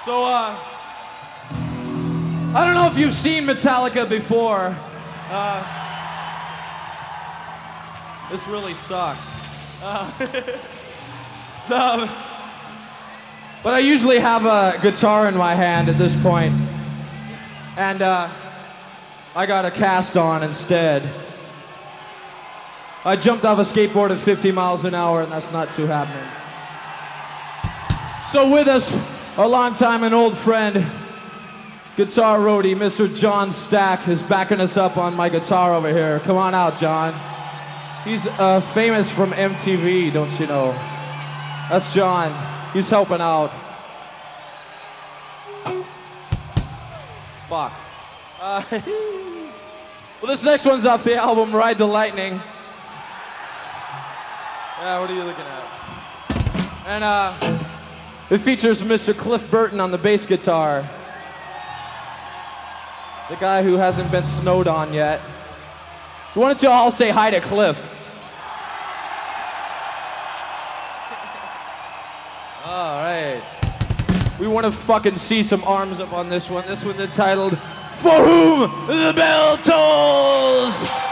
So, I don't know if you've seen Metallica before. This really sucks. But I usually have a guitar in my hand at this point. And I got a cast on instead. I jumped off a skateboard at 50 miles an hour, and that's not too happening. So with us, a long time and old friend, guitar roadie, Mr. John Stack, is backing us up on my guitar over here. Come on out, John. He's famous from MTV, don't you know? That's John. He's helping out. Fuck. Well, this next one's off the album Ride the Lightning. Yeah, what are you looking at? And it features Mr. Cliff Burton on the bass guitar. The guy who hasn't been snowed on yet. So why don't you all say hi to Cliff? All right. We want to fucking see some arms up on this one. This one's entitled, For Whom the Bell Tolls!